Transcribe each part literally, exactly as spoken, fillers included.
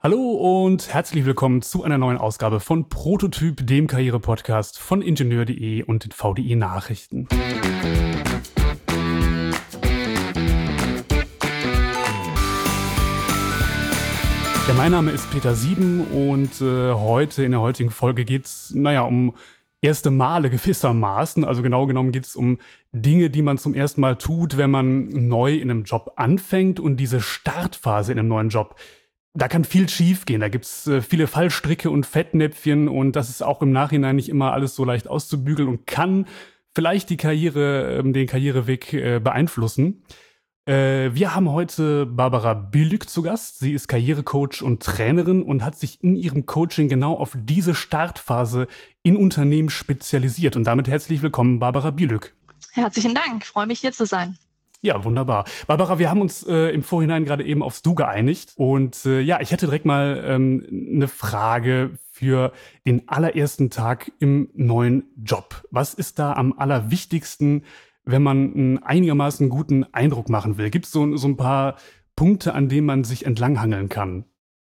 Hallo und herzlich willkommen zu einer neuen Ausgabe von Prototyp, dem Karriere-Podcast von Ingenieur punkt de und den V D I Nachrichten. Ja, mein Name ist Peter Sieben und äh, heute, in der heutigen Folge geht es, naja, um erste Male gewissermaßen. Also genau genommen geht es um Dinge, die man zum ersten Mal tut, wenn man neu in einem Job anfängt, und diese Startphase in einem neuen Job. Da kann viel schiefgehen, da gibt's äh, viele Fallstricke und Fettnäpfchen, und das ist auch im Nachhinein nicht immer alles so leicht auszubügeln und kann vielleicht die Karriere, ähm, den Karriereweg äh, beeinflussen. Äh, wir haben heute Barbara Bülük zu Gast. Sie ist Karrierecoach und Trainerin und hat sich in ihrem Coaching genau auf diese Startphase in Unternehmen spezialisiert. Und damit herzlich willkommen, Barbara Bülük. Herzlichen Dank, ich freue mich, hier zu sein. Ja, wunderbar. Barbara, wir haben uns äh, im Vorhinein gerade eben aufs Du geeinigt. Und äh, ja, ich hätte direkt mal ähm, eine Frage für den allerersten Tag im neuen Job. Was ist da am allerwichtigsten, wenn man einen einigermaßen guten Eindruck machen will? Gibt es so, so ein paar Punkte, an denen man sich entlanghangeln kann?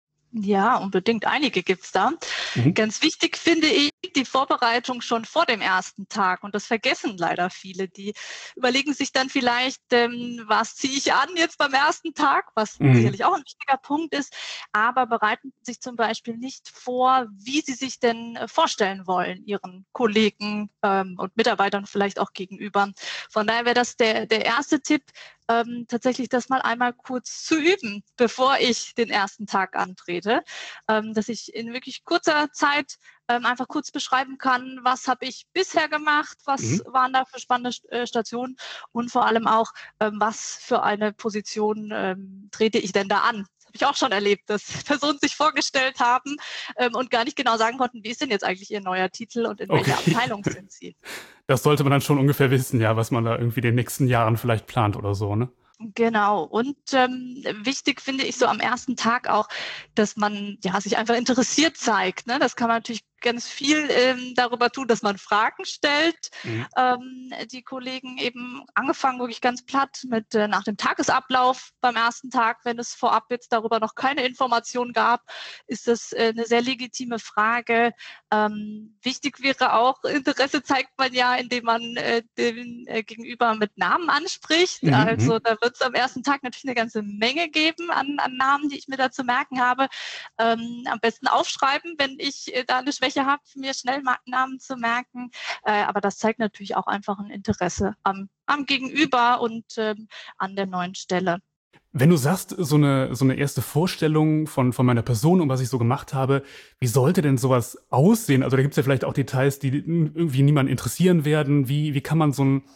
Ja, unbedingt. Einige gibt's da. Mhm. Ganz wichtig finde ich die Vorbereitung schon vor dem ersten Tag. Und das vergessen leider viele. Die überlegen sich dann vielleicht, ähm, was ziehe ich an jetzt beim ersten Tag, was Mhm. sicherlich auch ein wichtiger Punkt ist, aber bereiten sich zum Beispiel nicht vor, wie sie sich denn äh, vorstellen wollen, ihren Kollegen ähm, und Mitarbeitern vielleicht auch gegenüber. Von daher wäre das der, der erste Tipp, ähm, tatsächlich das mal einmal kurz zu üben, bevor ich den ersten Tag antrete, ähm, dass ich in wirklich kurzer Zeit ähm, einfach kurz beschreiben kann, was habe ich bisher gemacht, was Mhm. waren da für spannende äh, Stationen und vor allem auch, ähm, was für eine Position ähm, trete ich denn da an. Das habe ich auch schon erlebt, dass Personen sich vorgestellt haben ähm, und gar nicht genau sagen konnten, wie ist denn jetzt eigentlich ihr neuer Titel und in welcher Okay. Abteilung sind sie. Das sollte man dann schon ungefähr wissen, ja, was man da irgendwie in den nächsten Jahren vielleicht plant oder so, ne? Genau. Und ähm, wichtig finde ich so am ersten Tag auch, dass man ja sich einfach interessiert zeigt. Ne? Das kann man natürlich ganz viel ähm, darüber tun, dass man Fragen stellt. Mhm. Ähm, die Kollegen eben angefangen wirklich ganz platt mit äh, nach dem Tagesablauf beim ersten Tag, wenn es vorab jetzt darüber noch keine Informationen gab, ist das äh, eine sehr legitime Frage. Ähm, wichtig wäre auch, Interesse zeigt man ja, indem man äh, den äh, Gegenüber mit Namen anspricht. Mhm. Also Mhm. da wird es am ersten Tag natürlich eine ganze Menge geben an, an Namen, die ich mir da zu merken habe. Ähm, am besten aufschreiben, wenn ich äh, da eine Schwäche habe, mir schnell Namen zu merken. Äh, aber das zeigt natürlich auch einfach ein Interesse am, am Gegenüber und ähm, an der neuen Stelle. Wenn du sagst, so eine, so eine erste Vorstellung von, von meiner Person und was ich so gemacht habe, wie sollte denn sowas aussehen? Also da gibt es ja vielleicht auch Details, die irgendwie niemanden interessieren werden. Wie, wie kann man so einen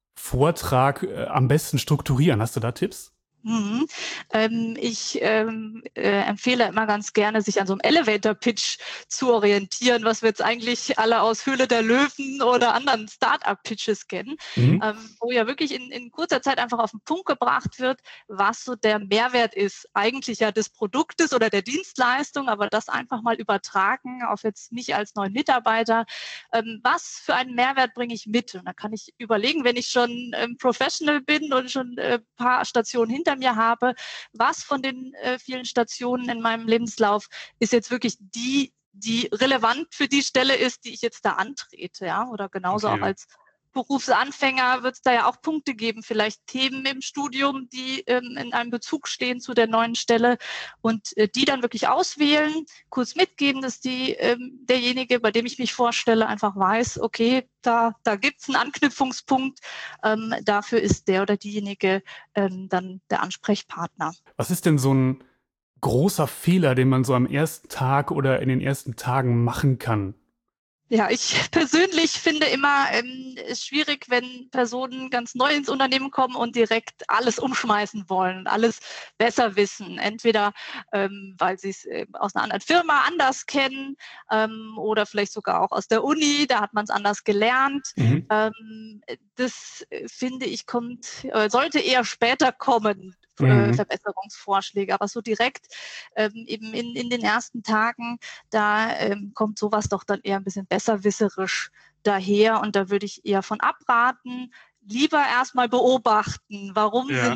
Vortrag äh, am besten strukturieren? Hast du da Tipps? Mhm. Ähm, ich ähm, äh, empfehle immer ganz gerne, sich an so einem Elevator-Pitch zu orientieren, was wir jetzt eigentlich alle aus Höhle der Löwen oder anderen Start-up-Pitches kennen, Mhm. ähm, wo ja wirklich in, in kurzer Zeit einfach auf den Punkt gebracht wird, was so der Mehrwert ist, eigentlich ja des Produktes oder der Dienstleistung, aber das einfach mal übertragen auf jetzt mich als neuen Mitarbeiter. Ähm, was für einen Mehrwert bringe ich mit? Und da kann ich überlegen, wenn ich schon ähm, Professional bin und schon ein äh, paar Stationen hinter mir habe, was von den äh, vielen Stationen in meinem Lebenslauf ist jetzt wirklich die, die relevant für die Stelle ist, die ich jetzt da antrete, ja, oder genauso auch Okay. als Berufsanfänger wird es da ja auch Punkte geben, vielleicht Themen im Studium, die ähm, in einem Bezug stehen zu der neuen Stelle und äh, die dann wirklich auswählen, kurz mitgeben, dass die ähm, derjenige, bei dem ich mich vorstelle, einfach weiß, okay, da, da gibt es einen Anknüpfungspunkt, ähm, dafür ist der oder diejenige ähm, dann der Ansprechpartner. Was ist denn so ein großer Fehler, den man so am ersten Tag oder in den ersten Tagen machen kann? Ja, ich persönlich finde immer, ähm, es schwierig, wenn Personen ganz neu ins Unternehmen kommen und direkt alles umschmeißen wollen, alles besser wissen. Entweder ähm, weil sie es äh, aus einer anderen Firma anders kennen ähm, oder vielleicht sogar auch aus der Uni, da hat man es anders gelernt. Mhm. Ähm, das äh, finde ich kommt, äh, sollte eher später kommen. Äh, Mhm. Verbesserungsvorschläge, aber so direkt ähm, eben in, in den ersten Tagen da ähm, kommt sowas doch dann eher ein bisschen besserwisserisch daher und da würde ich eher von abraten. Lieber erstmal beobachten, warum sind Ja.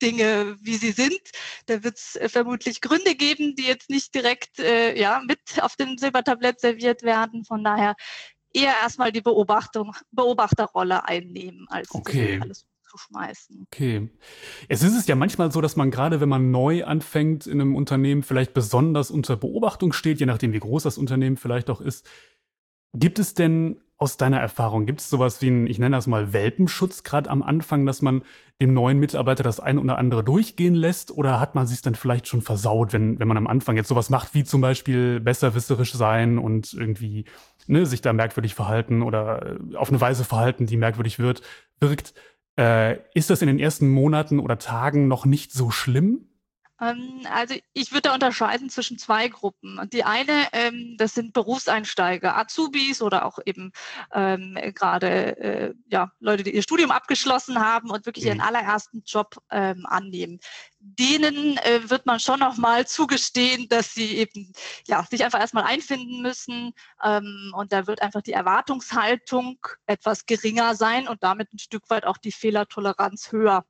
Dinge, wie sie sind. Da wird es vermutlich Gründe geben, die jetzt nicht direkt äh, ja, mit auf dem Silbertablett serviert werden. Von daher eher erstmal die Beobachtung, Beobachterrolle einnehmen, als direkt Okay. alles umzuschmeißen. Okay. Es ist es ja manchmal so, dass man gerade, wenn man neu anfängt in einem Unternehmen, vielleicht besonders unter Beobachtung steht, je nachdem, wie groß das Unternehmen vielleicht auch ist. Gibt es denn aus deiner Erfahrung, gibt es sowas wie 'n, ich nenne das mal Welpenschutz gerade am Anfang, dass man dem neuen Mitarbeiter das eine oder andere durchgehen lässt? Oder hat man sich's dann vielleicht schon versaut, wenn wenn man am Anfang jetzt sowas macht, wie zum Beispiel besserwisserisch sein und irgendwie, ne, sich da merkwürdig verhalten oder äh, auf eine Weise verhalten, die merkwürdig wird wirkt. Äh, ist das in den ersten Monaten oder Tagen noch nicht so schlimm? Ähm, also ich würde da unterscheiden zwischen zwei Gruppen. Die eine, ähm, das sind Berufseinsteiger, Azubis oder auch eben ähm, gerade äh, ja, Leute, die ihr Studium abgeschlossen haben und wirklich ihren Mhm. allerersten Job ähm, annehmen. Denen äh, wird man schon noch mal zugestehen, dass sie eben ja, sich einfach erstmal einfinden müssen. Ähm, und da wird einfach die Erwartungshaltung etwas geringer sein und damit ein Stück weit auch die Fehlertoleranz höher.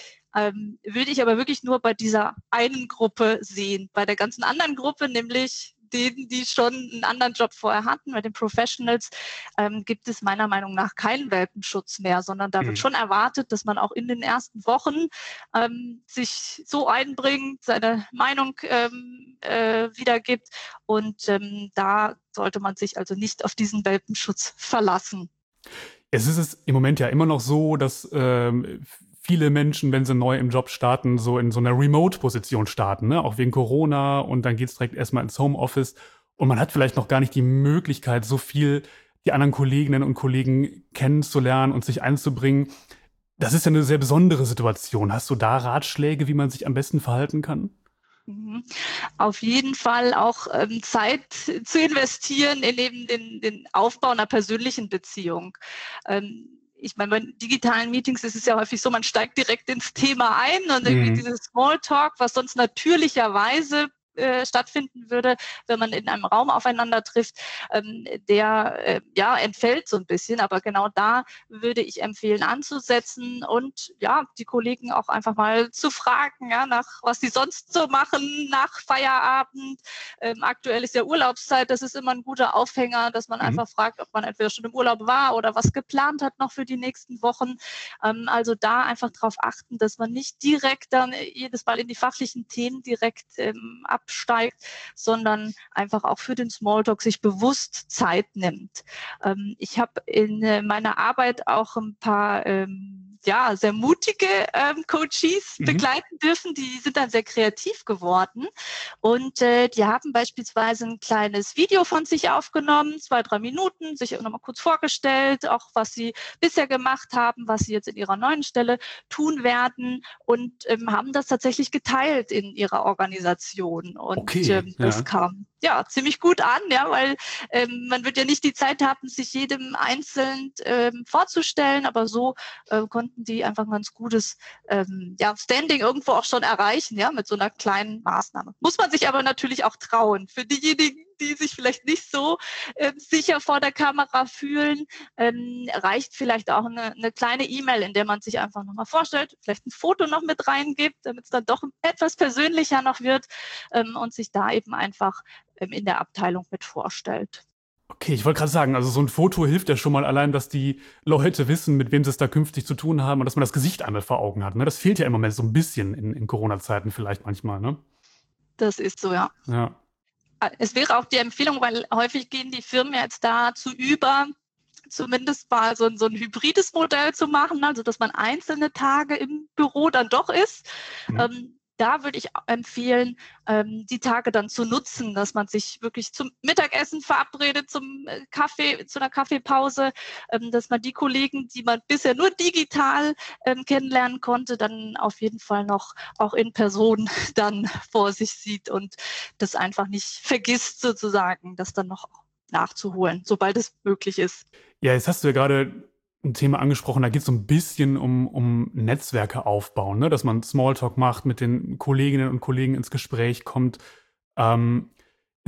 Ähm, würde ich aber wirklich nur bei dieser einen Gruppe sehen. Bei der ganzen anderen Gruppe, nämlich denen, die schon einen anderen Job vorher hatten, bei den Professionals, ähm, gibt es meiner Meinung nach keinen Welpenschutz mehr, sondern da wird Mhm. schon erwartet, dass man auch in den ersten Wochen ähm, sich so einbringt, seine Meinung ähm, äh, wiedergibt und ähm, da sollte man sich also nicht auf diesen Welpenschutz verlassen. Es ist es im Moment ja immer noch so, dass, ähm, viele Menschen, wenn sie neu im Job starten, so in so einer Remote-Position starten, ne? Auch wegen Corona und dann geht's direkt erst mal ins Homeoffice und man hat vielleicht noch gar nicht die Möglichkeit, so viel die anderen Kolleginnen und Kollegen kennenzulernen und sich einzubringen. Das ist ja eine sehr besondere Situation. Hast du da Ratschläge, wie man sich am besten verhalten kann? Mhm. Auf jeden Fall auch ähm, Zeit zu investieren in eben den, den Aufbau einer persönlichen Beziehung. Ähm, ich meine, bei digitalen Meetings ist es ja häufig so, man steigt direkt ins Thema ein und irgendwie Mhm. dieses Smalltalk, was sonst natürlicherweise äh, stattfinden würde, wenn man in einem Raum aufeinander trifft, ähm, der äh, ja entfällt so ein bisschen. Aber genau da würde ich empfehlen anzusetzen und ja, die Kollegen auch einfach mal zu fragen, ja, nach was sie sonst so machen nach Feierabend. Ähm, aktuell ist ja Urlaubszeit, das ist immer ein guter Aufhänger, dass man Mhm. einfach fragt, ob man entweder schon im Urlaub war oder was geplant hat noch für die nächsten Wochen. Ähm, also da einfach darauf achten, dass man nicht direkt dann jedes Mal in die fachlichen Themen direkt ähm, absteigt, sondern einfach auch für den Smalltalk sich bewusst Zeit nimmt. Ähm, ich habe in äh, meiner Arbeit auch ein paar ähm, ja, sehr mutige ähm, Coaches Mhm. begleiten dürfen. Die sind dann sehr kreativ geworden und äh, die haben beispielsweise ein kleines Video von sich aufgenommen, zwei, drei Minuten, sich nochmal kurz vorgestellt, auch was sie bisher gemacht haben, was sie jetzt in ihrer neuen Stelle tun werden und ähm, haben das tatsächlich geteilt in ihrer Organisation. Und Okay, ähm, das ja. kam ja ziemlich gut an, ja, weil ähm, man wird ja nicht die Zeit haben, sich jedem einzeln ähm, vorzustellen, aber so äh, konnten die einfach ein ganz gutes ähm, ja, Standing irgendwo auch schon erreichen, ja, mit so einer kleinen Maßnahme. Muss man sich aber natürlich auch trauen. Für diejenigen, die sich vielleicht nicht so äh, sicher vor der Kamera fühlen, ähm, reicht vielleicht auch eine, eine kleine E-Mail, in der man sich einfach nochmal vorstellt, vielleicht ein Foto noch mit reingibt, damit es dann doch etwas persönlicher noch wird ähm, und sich da eben einfach ähm, in der Abteilung mit vorstellt. Okay, ich wollte gerade sagen, also so 'n Foto hilft ja schon mal allein, dass die Leute wissen, mit wem sie's da künftig zu tun haben und dass man das Gesicht einmal vor Augen hat, ne? Das fehlt ja im Moment so 'n bisschen in in Corona-Zeiten vielleicht manchmal, ne? Das ist so, ja. Ja. Äh, Es wäre auch die Empfehlung, weil häufig gehen die Firmen jetzt dazu über, zumindest mal so ein, so ein hybrides Modell zu machen, also dass man einzelne Tage im Büro dann doch ist. Mhm. Ähm, da würde ich empfehlen, ähm, die Tage dann zu nutzen, dass man sich wirklich zum Mittagessen verabredet, zum äh, Kaffee, zu einer Kaffeepause, ähm, dass man die Kollegen, die man bisher nur digital ähm, kennenlernen konnte, dann auf jeden Fall noch auch in Person dann vor sich sieht und das einfach nicht vergisst sozusagen, das dann noch nachzuholen, sobald es möglich ist. Ja, jetzt hast du ja grade 'n Thema angesprochen, da geht's so 'n bisschen um um Netzwerke aufbauen, ne? Dass man Smalltalk macht, mit den Kolleginnen und Kollegen ins Gespräch kommt. Ähm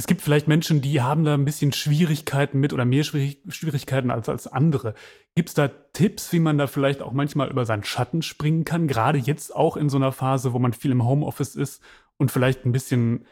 Es gibt vielleicht Menschen, die haben da ein bisschen Schwierigkeiten mit oder mehr Schwierig Schwierigkeiten als als andere. Gibt's da Tipps, wie man da vielleicht auch manchmal über seinen Schatten springen kann? Gerade jetzt auch in so einer Phase, wo man viel im Homeoffice ist und vielleicht ein bisschen,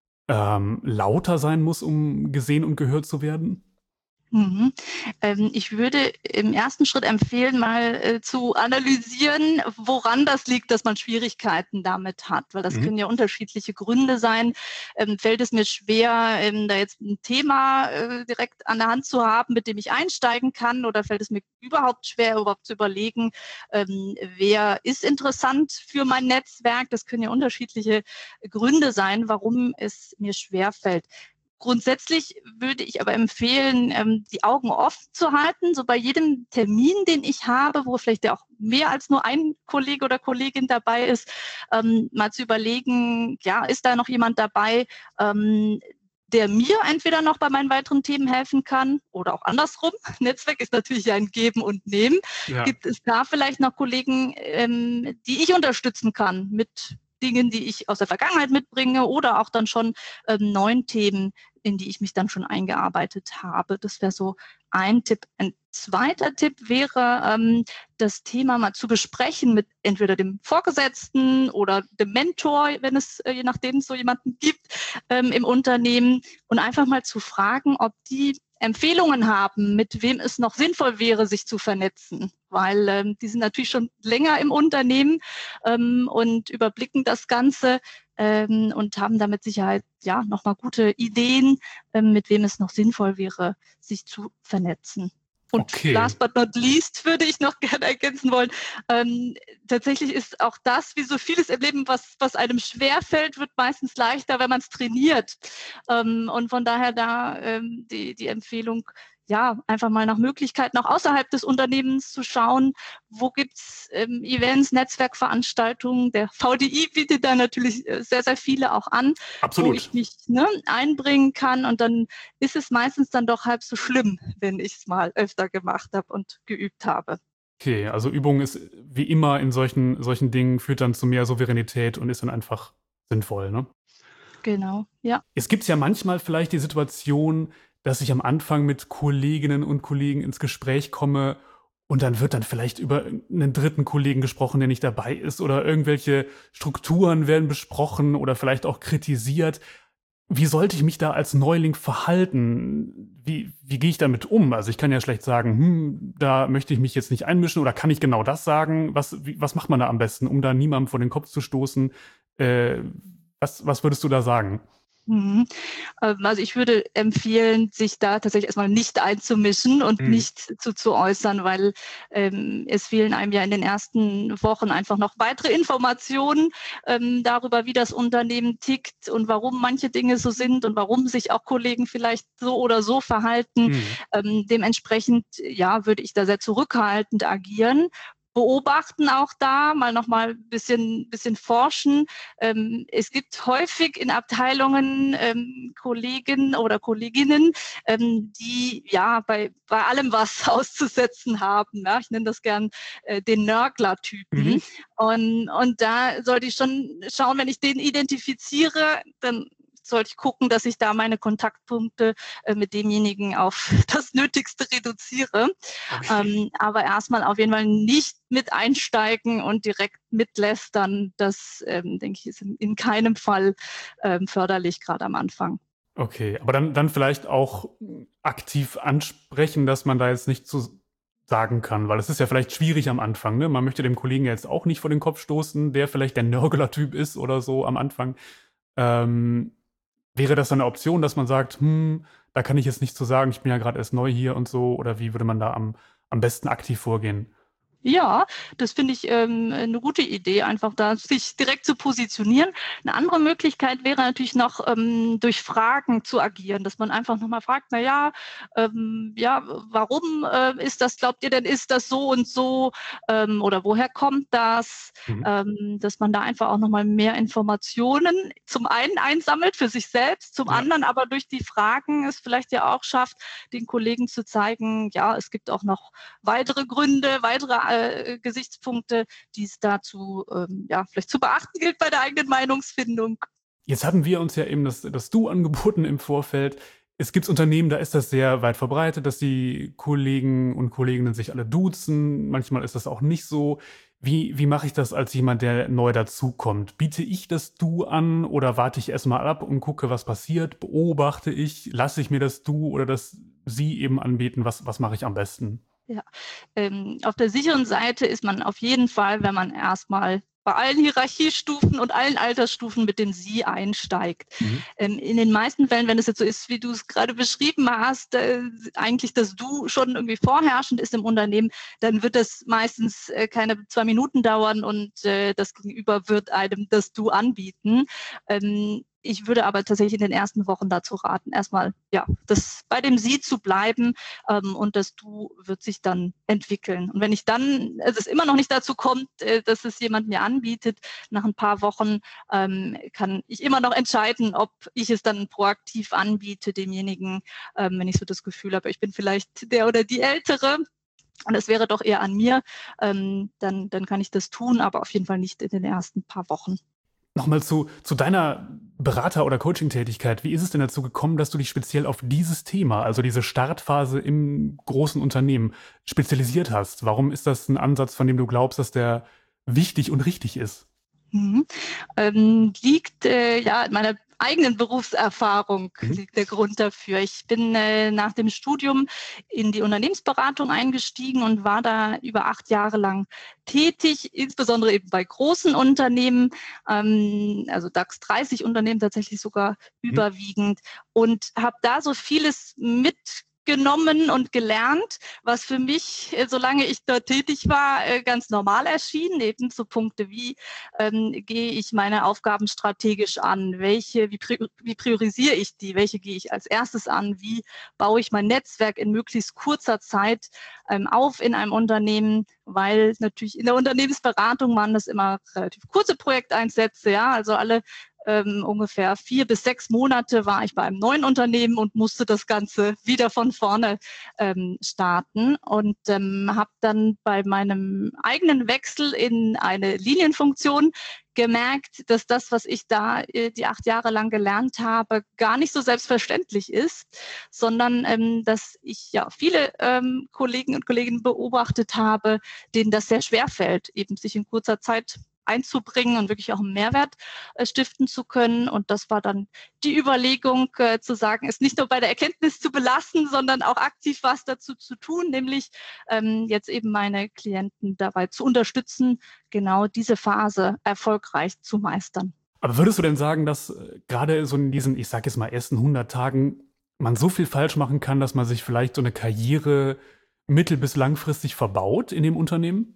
ähm, lauter sein muss, um gesehen und gehört zu werden? Mhm. Ähm, ich würde im ersten Schritt empfehlen, mal äh, zu analysieren, woran das liegt, dass man Schwierigkeiten damit hat, weil das Mhm. können ja unterschiedliche Gründe sein. Ähm, fällt es mir schwer, ähm, da jetzt ein Thema äh, direkt an der Hand zu haben, mit dem ich einsteigen kann, oder fällt es mir überhaupt schwer, überhaupt zu überlegen, ähm, wer ist interessant für mein Netzwerk? Das können ja unterschiedliche Gründe sein, warum es mir schwer fällt. Grundsätzlich würde ich aber empfehlen, ähm, die Augen offen zu halten, so bei jedem Termin, den ich habe, wo vielleicht ja auch mehr als nur ein Kollege oder Kollegin dabei ist, ähm, mal zu überlegen, ja, ist da noch jemand dabei, ähm, der mir entweder noch bei meinen weiteren Themen helfen kann oder auch andersrum. Netzwerk ist natürlich ja ein Geben und Nehmen. Ja. Gibt es da vielleicht noch Kollegen, ähm, die ich unterstützen kann mit Dingen, die ich aus der Vergangenheit mitbringe oder auch dann schon ähm, neuen Themen, in die ich mich dann schon eingearbeitet habe. Das wäre so ein Tipp. Ein zweiter Tipp wäre, ähm, das Thema mal zu besprechen mit entweder dem Vorgesetzten oder dem Mentor, wenn es äh, je nachdem so jemanden gibt ähm, im Unternehmen, und einfach mal zu fragen, ob die Empfehlungen haben, mit wem es noch sinnvoll wäre, sich zu vernetzen, weil ähm, die sind natürlich schon länger im Unternehmen ähm, und überblicken das Ganze ähm, und haben da mit Sicherheit ja nochmal gute Ideen, ähm, mit wem es noch sinnvoll wäre, sich zu vernetzen. Und Okay. last but not least würde ich noch gerne ergänzen wollen, ähm, tatsächlich ist auch das, wie so vieles im Leben, was, was einem schwerfällt, wird meistens leichter, wenn man es trainiert. Ähm, und von daher da ähm, die, die Empfehlung, ja, einfach mal nach Möglichkeiten auch außerhalb des Unternehmens zu schauen, wo gibt's ähm, Events, Netzwerkveranstaltungen. Der V D I bietet da natürlich äh, sehr, sehr viele auch an, wo Absolut. ich mich ne, einbringen kann, und dann ist es meistens dann doch halb so schlimm, wenn ich es mal öfter gemacht habe und geübt habe. Okay, also Übung ist wie immer in solchen solchen Dingen führt dann zu mehr Souveränität und ist dann einfach sinnvoll, ne? Genau, ja. Es gibt ja manchmal vielleicht die Situation, dass ich am Anfang mit Kolleginnen und Kollegen ins Gespräch komme und dann wird dann vielleicht über einen dritten Kollegen gesprochen, der nicht dabei ist oder irgendwelche Strukturen werden besprochen oder vielleicht auch kritisiert. Wie sollte ich mich da als Neuling verhalten? Wie wie gehe ich damit um? Also, ich kann ja schlecht sagen: „Hm, da möchte ich mich jetzt nicht einmischen“, oder kann ich genau das sagen? Was wie was macht man da am besten, um da niemandem vor den Kopf zu stoßen? Äh, was was würdest du da sagen? Mhm. Ähm, also ich würde empfehlen, sich da tatsächlich erstmal nicht einzumischen und Mhm. nicht zu, zu äußern, weil ähm, es fehlen einem ja in den ersten Wochen einfach noch weitere Informationen ähm, darüber, wie das Unternehmen tickt und warum manche Dinge so sind und warum sich auch Kollegen vielleicht so oder so verhalten. Mhm. Ähm, dementsprechend, ja, würde ich da sehr zurückhaltend agieren. Beobachten auch da, mal noch mal ein bisschen, bisschen forschen. Ähm, es gibt häufig in Abteilungen ähm, Kollegen oder Kolleginnen, ähm, die ja bei, bei allem was auszusetzen haben. Ja? Ich nenne das gern äh, den Mhm. Nörgler-Typen. Und, und da sollte ich schon schauen, wenn ich den identifiziere, dann sollte ich gucken, dass ich da meine Kontaktpunkte äh, mit demjenigen auf das Nötigste reduziere. Okay. Ähm, aber erstmal auf jeden Fall nicht mit einsteigen und direkt mitlästern. Das, ähm, denke ich, ist in, in keinem Fall ähm, förderlich, gerade am Anfang. Okay, aber dann dann vielleicht auch aktiv ansprechen, dass man da jetzt nichts zu sagen kann, weil es ist ja vielleicht schwierig am Anfang, ne? Man möchte dem Kollegen ja jetzt auch nicht vor den Kopf stoßen, der vielleicht der Nörgler-Typ ist oder so am Anfang. Ähm, wäre das dann 'ne Option, dass man sagt: „Hm, da kann ich jetzt nichts zu sagen, ich bin ja grad erst neu hier“ und so, oder wie würde man da am am besten aktiv vorgehen? Ja, das finde ich ähm, 'ne gute Idee, einfach da sich direkt zu positionieren. Eine andere Möglichkeit wäre natürlich noch, ähm, durch Fragen zu agieren, dass man einfach noch mal fragt: „Na ja, ähm, ja, warum, äh, ist das glaubt ihr denn, ist das so und so, ähm, oder woher kommt das?“ Mhm. Ähm, dass man da einfach auch noch mal mehr Informationen zum einen einsammelt für sich selbst, zum Ja. anderen aber durch die Fragen es vielleicht ja auch schafft, den Kollegen zu zeigen, ja, es gibt auch noch weitere Gründe, weitere äh, Gesichtspunkte, die es dazu ähm, ja, vielleicht zu beachten gilt bei der eigenen Meinungsfindung. Jetzt haben wir uns ja eben das, das Du angeboten im Vorfeld. Es gibt Unternehmen, da ist das sehr weit verbreitet, dass die Kollegen und Kolleginnen sich alle duzen. Manchmal ist das auch nicht so. Wie, wie mache ich das als jemand, der neu dazukommt? Biete ich das Du an oder warte ich erstmal ab und gucke, was passiert? Beobachte ich? Lasse ich mir das Du oder das Sie eben anbieten? Was, was mache ich am besten? Ja, ähm, auf der sicheren Seite ist man auf jeden Fall, wenn man erstmal bei allen Hierarchiestufen und allen Altersstufen mit dem Sie einsteigt. Mhm. Ähm, in den meisten Fällen, wenn es jetzt so ist, wie du es gerade beschrieben hast, äh, eigentlich das Du schon irgendwie vorherrschend ist im Unternehmen, dann wird das meistens äh, keine zwei Minuten dauern und äh, das Gegenüber wird einem das Du anbieten. Ähm, ich würde aber tatsächlich in den ersten Wochen dazu raten, erstmal ja, das bei dem Sie zu bleiben, ähm, und das Du wird sich dann entwickeln. Und wenn ich dann, also es immer noch nicht dazu kommt, äh, dass es jemand mir anbietet, nach ein paar Wochen ähm, kann ich immer noch entscheiden, ob ich es dann proaktiv anbiete, demjenigen, ähm, wenn ich so das Gefühl habe, ich bin vielleicht der oder die Ältere. Und es wäre doch eher an mir, ähm, dann, dann kann ich das tun, aber auf jeden Fall nicht in den ersten paar Wochen. Nochmal zu, zu deiner Berater- oder Coaching-Tätigkeit. Wie ist es denn dazu gekommen, dass du dich speziell auf dieses Thema, also diese Startphase im großen Unternehmen, spezialisiert hast? Warum ist das ein Ansatz, von dem du glaubst, dass der wichtig und richtig ist? Mhm. Ähm, liegt äh, ja in meiner eigenen Berufserfahrung Mhm. liegt der Grund dafür. Ich bin äh, nach dem Studium in die Unternehmensberatung eingestiegen und war da über acht Jahre lang tätig, insbesondere eben bei großen Unternehmen, ähm, also DAX dreißig Unternehmen tatsächlich sogar Mhm. überwiegend, und habe da so vieles mitgenommen und gelernt, was für mich, äh, solange ich dort tätig war, äh, ganz normal erschien, eben so Punkte wie, ähm, gehe ich meine Aufgaben strategisch an, welche, wie, wie priorisiere ich die, welche gehe ich als erstes an, wie baue ich mein Netzwerk in möglichst kurzer Zeit ähm, auf in einem Unternehmen, weil natürlich in der Unternehmensberatung waren das immer relativ kurze Projekteinsätze, ja, also alle ähm, ungefähr vier bis sechs Monate war ich bei einem neuen Unternehmen und musste das Ganze wieder von vorne ähm, starten und ähm, habe dann bei meinem eigenen Wechsel in eine Linienfunktion gemerkt, dass das, was ich da äh, die acht Jahre lang gelernt habe, gar nicht so selbstverständlich ist, sondern ähm, dass ich ja viele ähm, Kollegen und Kolleginnen beobachtet habe, denen das sehr schwer fällt, eben sich in kurzer Zeit einzubringen und wirklich auch einen Mehrwert äh, stiften zu können. Und das war dann die Überlegung, äh, zu sagen, es nicht nur bei der Erkenntnis zu belassen, sondern auch aktiv was dazu zu tun, nämlich ähm, jetzt eben meine Klienten dabei zu unterstützen, genau diese Phase erfolgreich zu meistern. Aber würdest du denn sagen, dass äh, gerade so in diesen, ich sag jetzt mal, ersten hundert Tagen man so viel falsch machen kann, dass man sich vielleicht so eine Karriere mittel- bis langfristig verbaut in dem Unternehmen?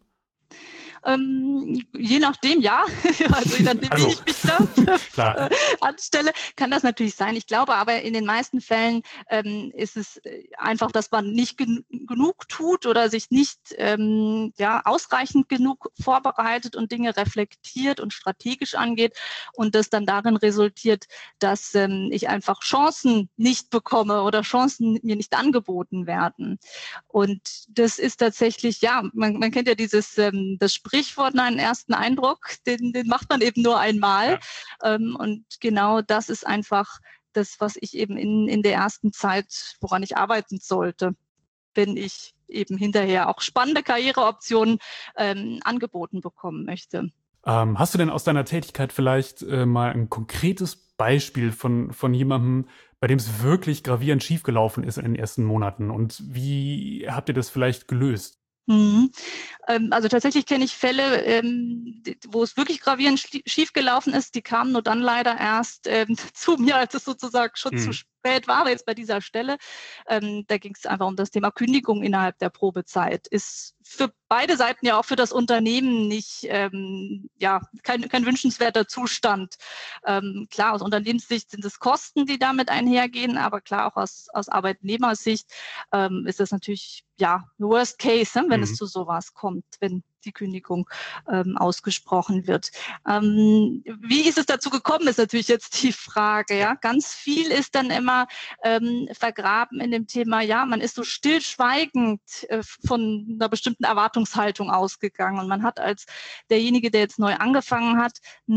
Ähm, je nachdem, ja, also je nachdem, wie Also, ich mich da klar. äh, anstelle, kann das natürlich sein. Ich glaube aber, in den meisten Fällen ähm, ist es äh, einfach, dass man nicht gen genug tut oder sich nicht ähm, ja, ausreichend genug vorbereitet und Dinge reflektiert und strategisch angeht und das dann darin resultiert, dass ähm, ich einfach Chancen nicht bekomme oder Chancen mir nicht angeboten werden. Und das ist tatsächlich, ja, man, man kennt ja dieses ähm, das Sprichwort, einen ersten Eindruck, den, den macht man eben nur einmal. Ja. Ähm, und genau das ist einfach das, was ich eben in, in der ersten Zeit, woran ich arbeiten sollte, wenn ich eben hinterher auch spannende Karriereoptionen ähm, angeboten bekommen möchte. Ähm, hast du denn aus deiner Tätigkeit vielleicht äh, mal ein konkretes Beispiel von, von jemandem, bei dem es wirklich gravierend schiefgelaufen ist in den ersten Monaten? Und wie habt ihr das vielleicht gelöst? Mhm. Ähm, also tatsächlich kenne ich Fälle, ähm, die, wo es wirklich gravierend schiefgelaufen ist. Die kamen nur dann leider erst ähm, zu mir, als es sozusagen schon zu Mhm. spät war. Aber jetzt bei dieser Stelle, ähm, da ging es einfach um das Thema Kündigung innerhalb der Probezeit. Ist für beide Seiten ja auch für das Unternehmen nicht, ähm, ja, kein, kein wünschenswerter Zustand. Ähm, klar, aus Unternehmenssicht sind es Kosten, die damit einhergehen, aber klar auch aus, aus Arbeitnehmersicht ähm, ist das natürlich ja Worst Case, ne, wenn es Mhm. zu sowas kommt, wenn die Kündigung ähm, ausgesprochen wird. Ähm, wie ist es dazu gekommen, ist natürlich jetzt die Frage. Ja, ganz viel ist dann immer ähm, vergraben in dem Thema. Ja, man ist so stillschweigend äh, von einer bestimmten Erwartungshaltung ausgegangen und man hat als derjenige, der jetzt neu angefangen hat, nicht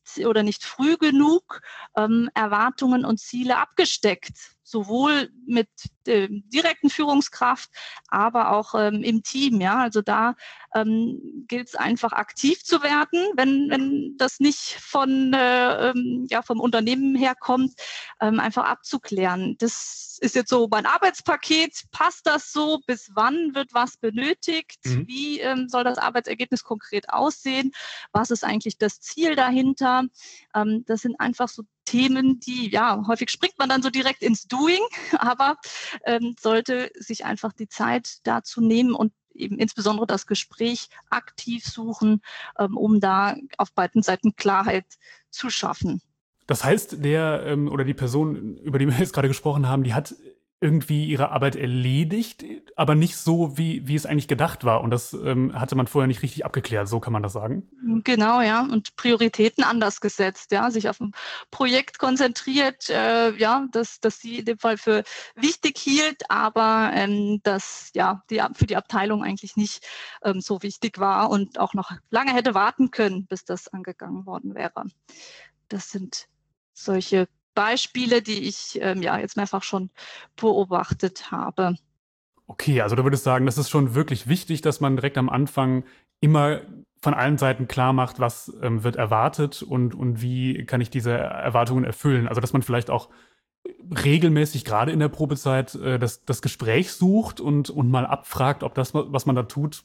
oder nicht früh genug ähm, Erwartungen und Ziele abgesteckt. Sowohl mit der direkten Führungskraft, aber auch ähm, im Team. Ja, also da ähm, gilt es einfach aktiv zu werden, wenn wenn das nicht von äh, ähm, ja vom Unternehmen herkommt, ähm, einfach abzuklären. Das ist jetzt so mein Arbeitspaket. Passt das so? Bis wann wird was benötigt? Mhm. Wie ähm, soll das Arbeitsergebnis konkret aussehen? Was ist eigentlich das Ziel dahinter? Ähm, das sind einfach so Themen, die, ja, häufig springt man dann so direkt ins Doing, aber ähm, sollte sich einfach die Zeit dazu nehmen und eben insbesondere das Gespräch aktiv suchen, ähm, um da auf beiden Seiten Klarheit zu schaffen. Das heißt, der ähm, oder die Person, über die wir jetzt gerade gesprochen haben, die hat irgendwie ihre Arbeit erledigt, aber nicht so, wie, wie es eigentlich gedacht war. Und das ähm, hatte man vorher nicht richtig abgeklärt, so kann man das sagen. Genau, ja, und Prioritäten anders gesetzt, ja, sich auf ein Projekt konzentriert, äh, ja, das, das sie in dem Fall für wichtig hielt, aber ähm, das ja die, für die Abteilung eigentlich nicht ähm, so wichtig war und auch noch lange hätte warten können, bis das angegangen worden wäre. Das sind solche Beispiele, die ich ähm, ja jetzt mehrfach schon beobachtet habe. Okay, also du würdest sagen, das ist schon wirklich wichtig, dass man direkt am Anfang immer von allen Seiten klar macht, was ähm, wird erwartet und, und wie kann ich diese Erwartungen erfüllen. Also dass man vielleicht auch regelmäßig, gerade in der Probezeit, äh, das, das Gespräch sucht und, und mal abfragt, ob das, was man da tut,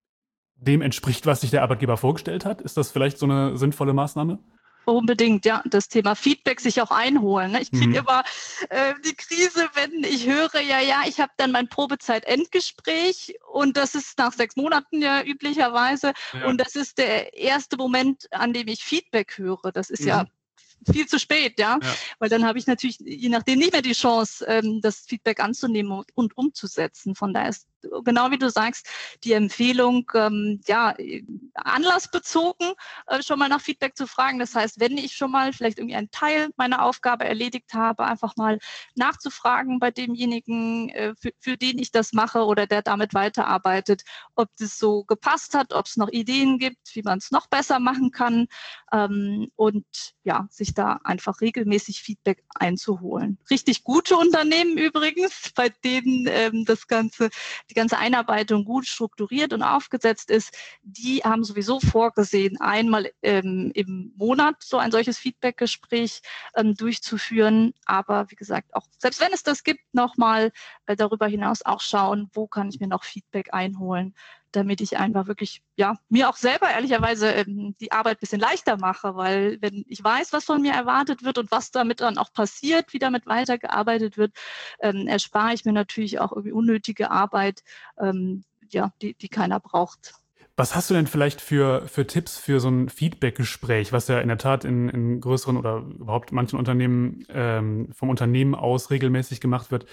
dem entspricht, was sich der Arbeitgeber vorgestellt hat. Ist das vielleicht so eine sinnvolle Maßnahme? Unbedingt, ja, das Thema Feedback sich auch einholen. Ne? Ich kriege Mhm. immer äh, die Krise, wenn ich höre, ja, ja, ich habe dann mein Probezeit-Endgespräch und das ist nach sechs Monaten ja üblicherweise Ja. und das ist der erste Moment, an dem ich Feedback höre. Das ist ja Mhm. viel zu spät, ja, Ja. weil dann habe ich natürlich je nachdem nicht mehr die Chance, ähm, das Feedback anzunehmen und, und umzusetzen. Von daher ist genau wie du sagst, die Empfehlung, ähm, ja, anlassbezogen äh, schon mal nach Feedback zu fragen. Das heißt, wenn ich schon mal vielleicht irgendwie einen Teil meiner Aufgabe erledigt habe, einfach mal nachzufragen bei demjenigen, äh, für, für den ich das mache oder der damit weiterarbeitet, ob das so gepasst hat, ob es noch Ideen gibt, wie man es noch besser machen kann ähm, und ja, sich da einfach regelmäßig Feedback einzuholen. Richtig gute Unternehmen übrigens, bei denen ähm, das Ganze, die ganze Einarbeitung gut strukturiert und aufgesetzt ist, die haben sowieso vorgesehen, einmal ähm, im Monat so ein solches Feedbackgespräch ähm, durchzuführen. Aber wie gesagt, auch selbst wenn es das gibt, nochmal äh, darüber hinaus auch schauen, wo kann ich mir noch Feedback einholen, damit ich einfach wirklich, ja, mir auch selber ehrlicherweise ähm, die Arbeit ein bisschen leichter mache, weil wenn ich weiß, was von mir erwartet wird und was damit dann auch passiert, wie damit weitergearbeitet wird, ähm, erspare ich mir natürlich auch irgendwie unnötige Arbeit, ähm, ja, die, die keiner braucht. Was hast du denn vielleicht für, für Tipps für so ein Feedback-Gespräch, was ja in der Tat in, in größeren oder überhaupt manchen Unternehmen ähm, vom Unternehmen aus regelmäßig gemacht wird?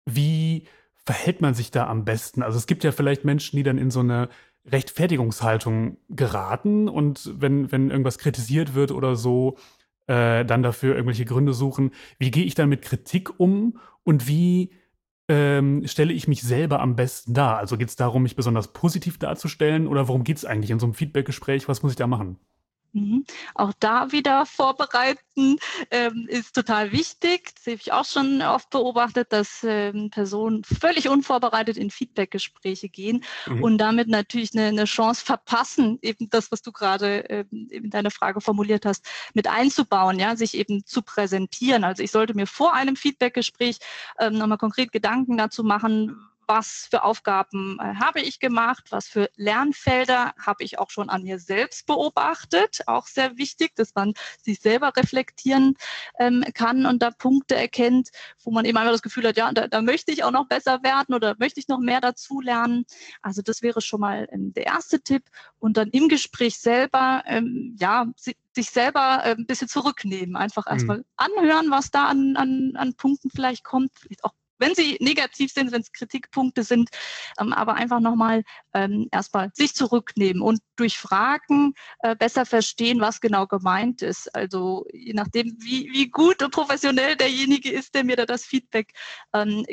Wie verhält man sich da am besten? Also es gibt ja vielleicht Menschen, die dann in so eine Rechtfertigungshaltung geraten und wenn, wenn irgendwas kritisiert wird oder so, äh, dann dafür irgendwelche Gründe suchen. Wie gehe ich dann mit Kritik um und wie ähm, stelle ich mich selber am besten dar? Also geht es darum, mich besonders positiv darzustellen oder worum geht es eigentlich in so einem Feedbackgespräch? Was muss ich da machen? Mhm. Auch da wieder vorbereiten ähm, ist total wichtig. Das habe ich auch schon oft beobachtet, dass ähm, Personen völlig unvorbereitet in Feedbackgespräche gehen Mhm. und damit natürlich eine, eine Chance verpassen, eben das, was du gerade ähm, in deiner Frage formuliert hast, mit einzubauen, ja, sich eben zu präsentieren. Also ich sollte mir vor einem Feedbackgespräch ähm, nochmal konkret Gedanken dazu machen, was für Aufgaben äh, habe ich gemacht, was für Lernfelder habe ich auch schon an mir selbst beobachtet, auch sehr wichtig, dass man sich selber reflektieren ähm, kann und da Punkte erkennt, wo man eben einfach das Gefühl hat, ja, da, da möchte ich auch noch besser werden oder möchte ich noch mehr dazu lernen. Also das wäre schon mal ähm, der erste Tipp und dann im Gespräch selber, ähm, ja, si sich selber äh, ein bisschen zurücknehmen, einfach Mhm. erstmal anhören, was da an, an, an Punkten vielleicht kommt, vielleicht auch wenn sie negativ sind, wenn es Kritikpunkte sind, ähm, aber einfach nochmal ähm, erstmal sich zurücknehmen und durch Fragen äh, besser verstehen, was genau gemeint ist. Also je nachdem, wie, wie gut und professionell derjenige ist, der mir da das Feedback ähm, gibt,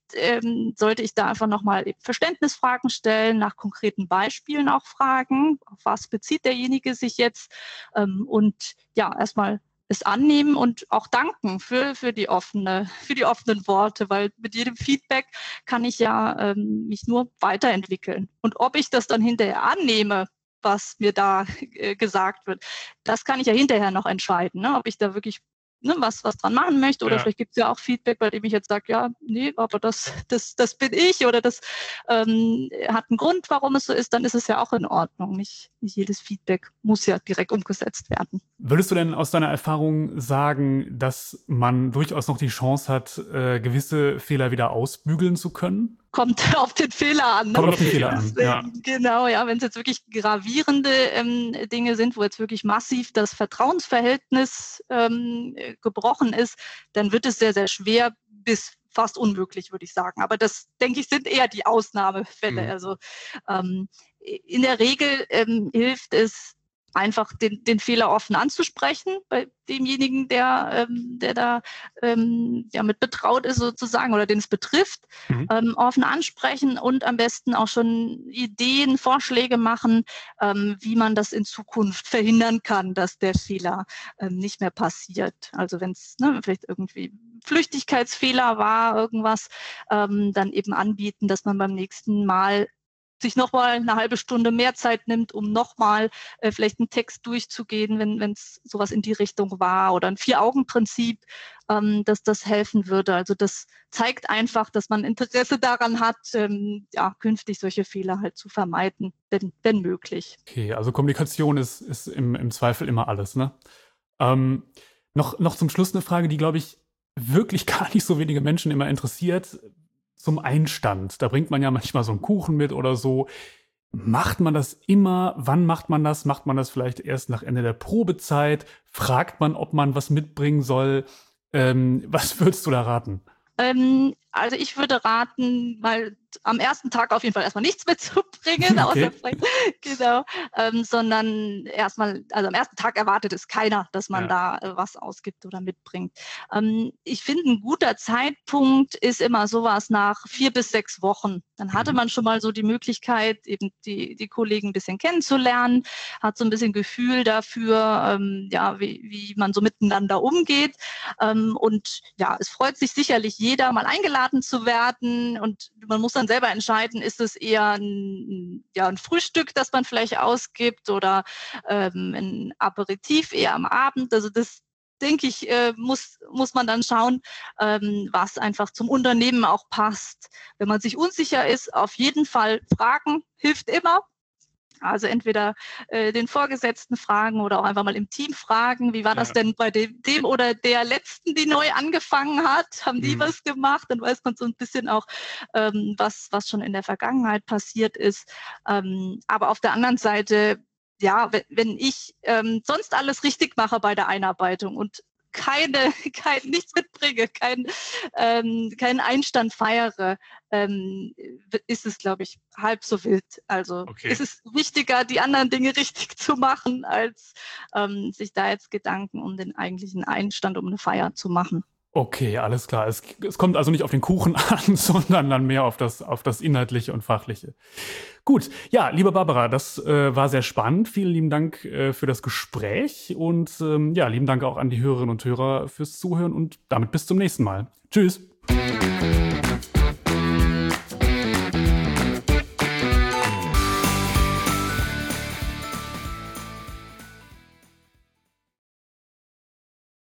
ähm, sollte ich da einfach nochmal Verständnisfragen stellen, nach konkreten Beispielen auch fragen, auf was bezieht derjenige sich jetzt ähm, und ja, erstmal es annehmen und auch danken für, für, die offene, für die offenen Worte, weil mit jedem Feedback kann ich ja ähm, mich nur weiterentwickeln. Und ob ich das dann hinterher annehme, was mir da äh, gesagt wird, das kann ich ja hinterher noch entscheiden, ne? Ob ich da wirklich ne, was, was dran machen möchte oder Ja. vielleicht gibt es ja auch Feedback, bei dem ich jetzt sage, ja, nee, aber das, das, das bin ich oder das ähm, hat einen Grund, warum es so ist, dann ist es ja auch in Ordnung. Nicht, nicht jedes Feedback muss ja direkt umgesetzt werden. Würdest du denn aus deiner Erfahrung sagen, dass man durchaus noch die Chance hat, äh, gewisse Fehler wieder ausbügeln zu können? Kommt auf den Fehler an. Ne? Kommt auf den Fehler an, ja. Genau, ja, wenn es jetzt wirklich gravierende ähm, Dinge sind, wo jetzt wirklich massiv das Vertrauensverhältnis ähm, gebrochen ist, dann wird es sehr, sehr schwer bis fast unmöglich, würde ich sagen. Aber das, denke ich, sind eher die Ausnahmefälle. Mhm. Also ähm, in der Regel ähm, hilft es, einfach den, den Fehler offen anzusprechen bei demjenigen, der, ähm, der da ähm, ja, mit betraut ist sozusagen oder den es betrifft, mhm. ähm, offen ansprechen und am besten auch schon Ideen, Vorschläge machen, ähm, wie man das in Zukunft verhindern kann, dass der Fehler ähm, nicht mehr passiert. Also wenn es ne, vielleicht irgendwie Flüchtigkeitsfehler war, irgendwas, ähm, dann eben anbieten, dass man beim nächsten Mal sich nochmal eine halbe Stunde mehr Zeit nimmt, um nochmal äh, vielleicht einen Text durchzugehen, wenn es sowas in die Richtung war oder ein Vier-Augen-Prinzip, ähm, dass das helfen würde. Also das zeigt einfach, dass man Interesse daran hat, ähm, ja, künftig solche Fehler halt zu vermeiden, wenn, wenn möglich. Okay, also Kommunikation ist, ist im, im Zweifel immer alles, ne? Ähm, noch, noch zum Schluss eine Frage, die, glaube ich, wirklich gar nicht so wenige Menschen immer interessiert. Zum Einstand. Da bringt man ja manchmal so einen Kuchen mit oder so. Macht man das immer? Wann macht man das? Macht man das vielleicht erst nach Ende der Probezeit? Fragt man, ob man was mitbringen soll? Ähm, was würdest du da raten? Ähm, also ich würde raten, mal am ersten Tag auf jeden Fall erstmal nichts mitzubringen, okay. außer genau, ähm, sondern erstmal, also am ersten Tag erwartet es keiner, dass man ja. da äh, was ausgibt oder mitbringt. Ähm, ich finde, ein guter Zeitpunkt ist immer sowas nach vier bis sechs Wochen. Dann hatte mhm. man schon mal so die Möglichkeit, eben die, die Kollegen ein bisschen kennenzulernen, hat so ein bisschen Gefühl dafür, ähm, ja, wie, wie man so miteinander umgeht. Ähm, und ja, es freut sich sicherlich jeder, mal eingeladen zu werden und man muss dann selber entscheiden, ist es eher ein, ja, ein Frühstück, das man vielleicht ausgibt oder ähm, ein Aperitif eher am Abend. Also das, denke ich, äh, muss, muss man dann schauen, ähm, was einfach zum Unternehmen auch passt. Wenn man sich unsicher ist, auf jeden Fall fragen, hilft immer. Also entweder äh, den Vorgesetzten fragen oder auch einfach mal im Team fragen, wie war das ja. denn bei dem, dem oder der Letzten, die neu angefangen hat? Haben die mhm. was gemacht? Dann weiß man so ein bisschen auch, ähm, was, was schon in der Vergangenheit passiert ist. Ähm, aber auf der anderen Seite, ja, wenn, wenn ich ähm, sonst alles richtig mache bei der Einarbeitung und keine, kein, nichts mitbringe, kein, ähm, keinen Einstand feiere, ähm, ist es, glaube ich, halb so wild. Also okay. ist es wichtiger, die anderen Dinge richtig zu machen, als ähm, sich da jetzt Gedanken um den eigentlichen Einstand, um eine Feier zu machen. Okay, alles klar. Es, es kommt also nicht auf den Kuchen an, sondern dann mehr auf das, auf das Inhaltliche und Fachliche. Gut, ja, liebe Barbara, das äh, war sehr spannend. Vielen lieben Dank äh, für das Gespräch und ähm, ja, lieben Dank auch an die Hörerinnen und Hörer fürs Zuhören und damit bis zum nächsten Mal. Tschüss.